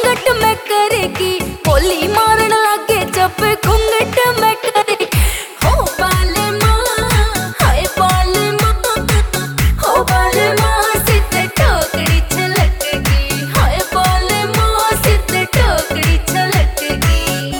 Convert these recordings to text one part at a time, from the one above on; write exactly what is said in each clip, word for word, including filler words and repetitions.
घूंघट में करेगी, बोली मारन लागे जब घूंघट में करेगी। हो बाले माँ, हाय बाले माँ, हो बाले माँ सीधे ठोकड़ी छलकेगी, हाय बाले माँ सीधे ठोकड़ी छलकेगी।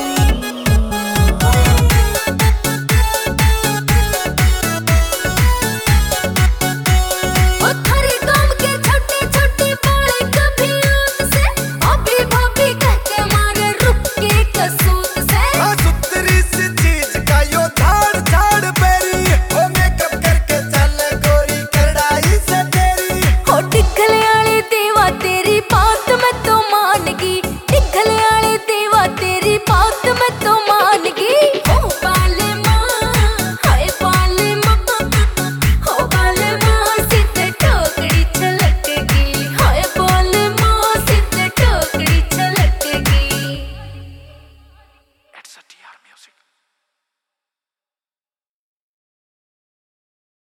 ओ थारे गाँव के छोटे छोटे बाले कभी ऊत से, भाभी भाभी कह के मारे रुक के कसूत से। हाँ सुतरी सी चीज का यो झाड़ झाड़ बेरी, ओ मेकअप करके चल गोरी कड़ाई से तेरी। हो टिकले आले देवा तेरी बात मैं तो मान गई, टिकले आले देवा तेरी बात मैं तो मान गई। हो बाले माँ, हाय बाले माँ, हो बाले माँ सीधे ठोकड़ी छलकेगी, हाय बाले माँ सीधे ठोकड़ी छलकेगी। It's a T R music.